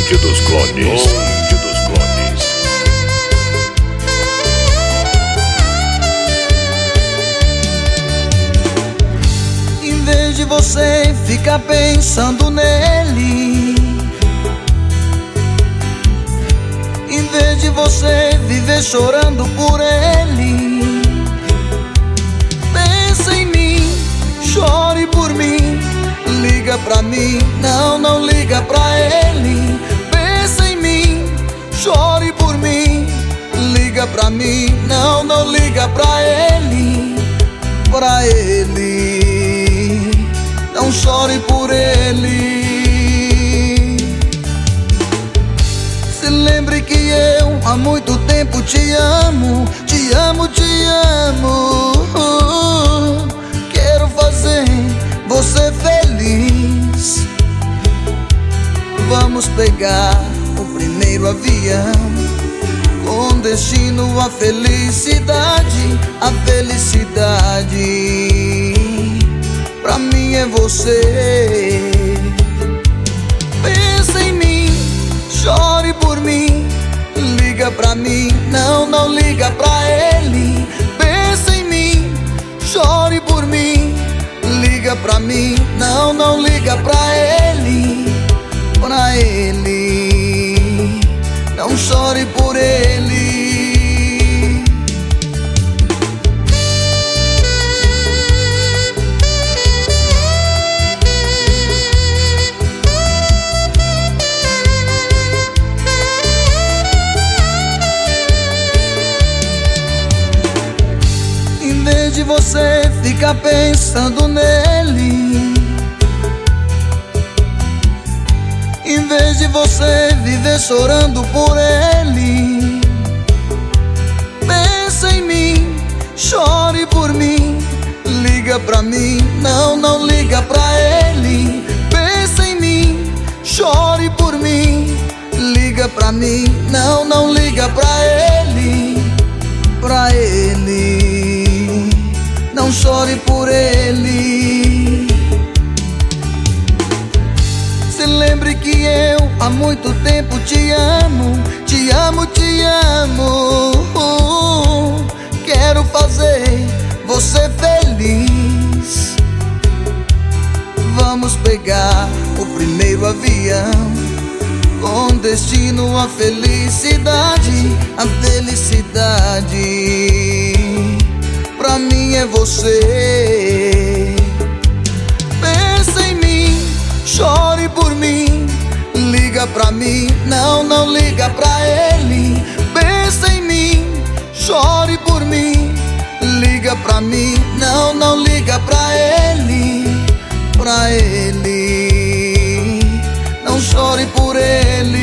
Bonde dos Clones. Bonde dos Clones. Em vez de você ficar pensando nele, em vez de você viver chorando por ele, pensa em mim, chore por mim, liga pra mim, não liga pra ele. Pensa em mim, chore por mim, liga pra mim, não liga pra ele. Pra ele, não chore por ele. Se lembre que eu há muito tempo te amo, te amo, te amo. Quero fazer você feliz. Vamos pegar o primeiro avião com destino à felicidade. A felicidade pra mim é você. Pensa em mim, chore por mim, liga pra mim, não liga pra ele. Pensa em mim, chore por mim, liga pra mim, não liga pra ele. Pra ele, não chore por ele. Em vez de você ficar pensando nele, em vez de você viver chorando por ele, pensa em mim, chore por mim, liga pra mim, não liga pra ele. Pensa em mim, chore por mim, liga pra mim, não liga pra ele. Pra ele, não chore por ele. Se lembre que eu há muito tempo te amo, te amo, te amo. Quero fazer você feliz. Vamos pegar o primeiro avião com destino à felicidade. A felicidade pra mim é você. Pensa em mim, chore por mim, liga pra mim, não liga pra ele. Pensa em mim, chore por mim, liga pra mim, não liga pra ele. Pra ele, não chore por ele.